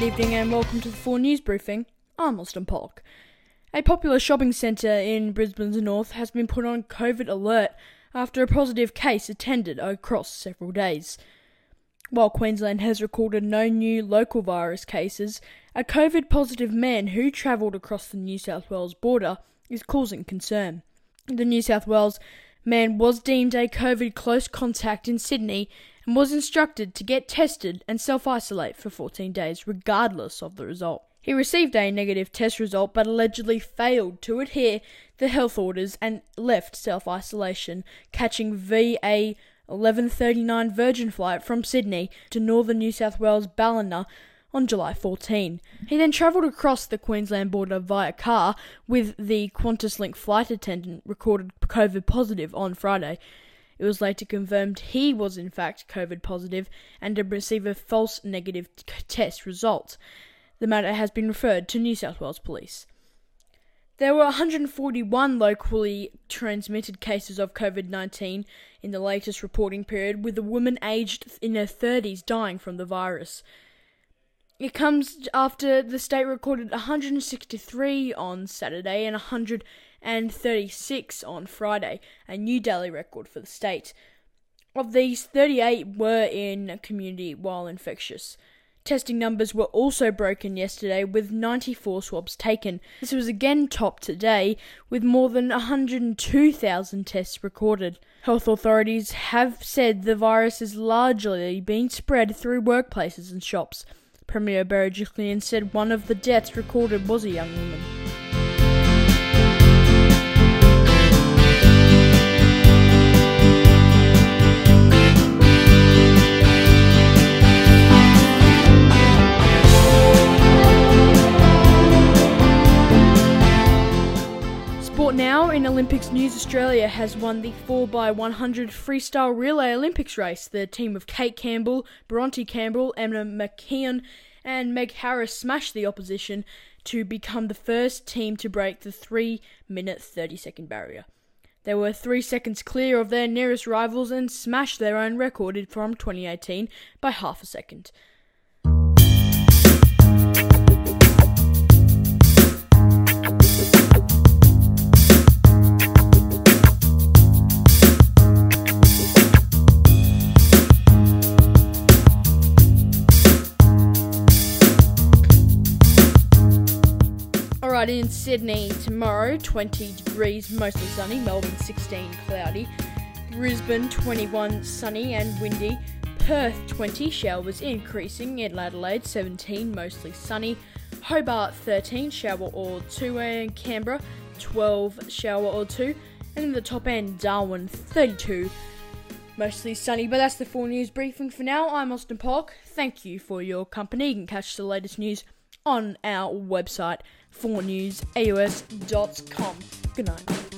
Good evening and welcome to the 4 News Briefing. I'm Austin Pollock. A popular shopping centre in Brisbane's north has been put on COVID alert after a positive case attended across several days. While Queensland has recorded no new local virus cases, a COVID-positive man who travelled across the New South Wales border is causing concern. The New South Wales man was deemed a COVID close contact in Sydney and was instructed to get tested and self-isolate for 14 days regardless of the result. He received a negative test result but allegedly failed to adhere to health orders and left self-isolation, catching VA 1139 Virgin flight from Sydney to northern New South Wales Ballina on July 14. He then travelled across the Queensland border via car with the QantasLink flight attendant recorded COVID positive on Friday. It was later confirmed he was in fact COVID positive and did receive a false negative test result. The matter has been referred to New South Wales Police. There were 141 locally transmitted cases of COVID-19 in the latest reporting period, with a woman aged in her 30s dying from the virus. It comes after the state recorded 163 on Saturday and 136 on Friday, a new daily record for the state. Of these, 38 were in community while infectious. Testing numbers were also broken yesterday with 94 swabs taken. This was again topped today with more than 102,000 tests recorded. Health authorities have said the virus is largely being spread through workplaces and shops. Premier Berejiklian said one of the deaths recorded was a young woman. Sport now, in Olympics news, Australia has won the 4x100 freestyle relay Olympics race. The team of Kate Campbell, Bronte Campbell, Emma McKeon and Meg Harris smashed the opposition to become the first team to break the 3-minute 30-second barrier. They were 3 seconds clear of their nearest rivals and smashed their own record from 2018 by half a second. In Sydney tomorrow, 20 degrees, mostly sunny. Melbourne 16, cloudy. Brisbane 21, sunny and windy. Perth 20, showers increasing. Adelaide 17, mostly sunny. Hobart 13, shower or 2, and Canberra 12, shower or 2. And in the top end, Darwin 32, mostly sunny. But that's the 4 News Briefing for now. I'm Austin Pollock. Thank you for your company. You can catch the latest news on our website, 4newsaus.com. Good night.